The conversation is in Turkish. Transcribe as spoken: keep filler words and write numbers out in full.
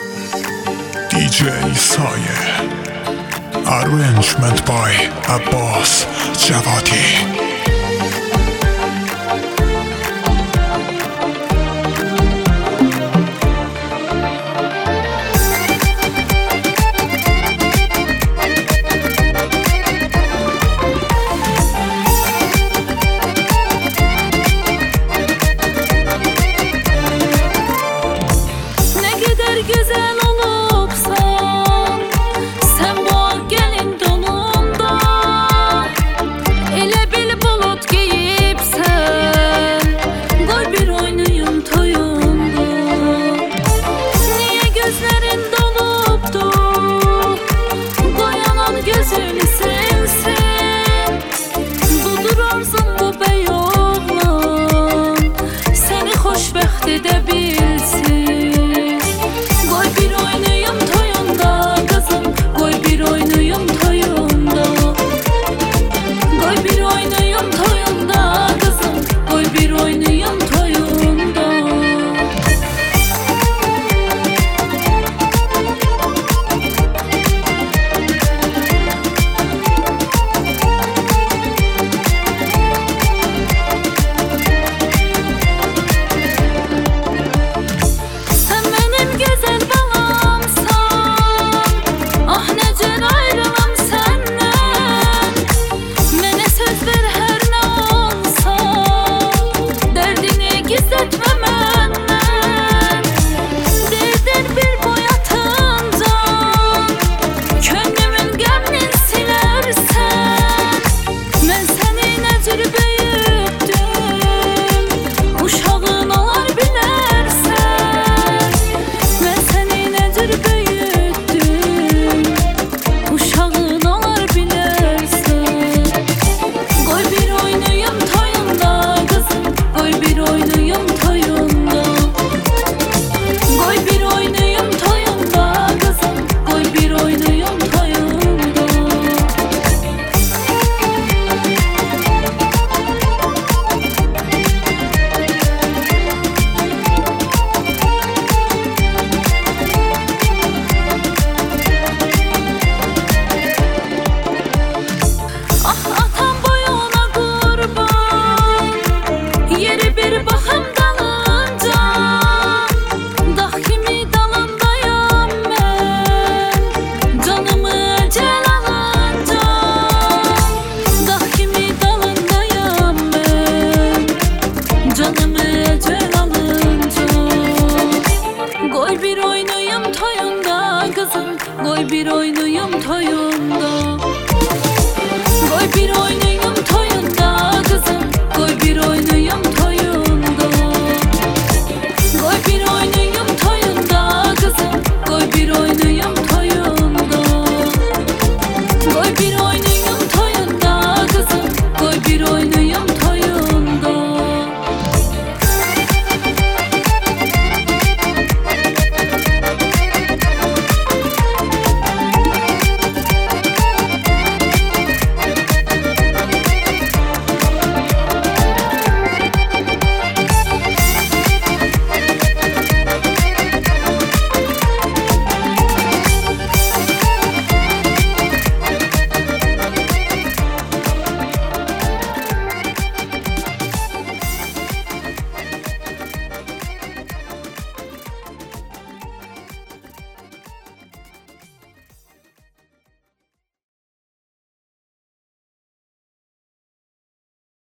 D J Saye, arrangement by Abbas Javadi. Güzel olubsan, sen bu gelin donunda, elə bil bulut giyibsən, qoy bir oynayım toyunda. Niye gözlerin dolubdur, qoyanan gözünü sevsin, dudurarsan bu bey oğlan, seni xoşbəxt edə bilsin. Bir oynayım toyunda kızım, koy bir oynayım.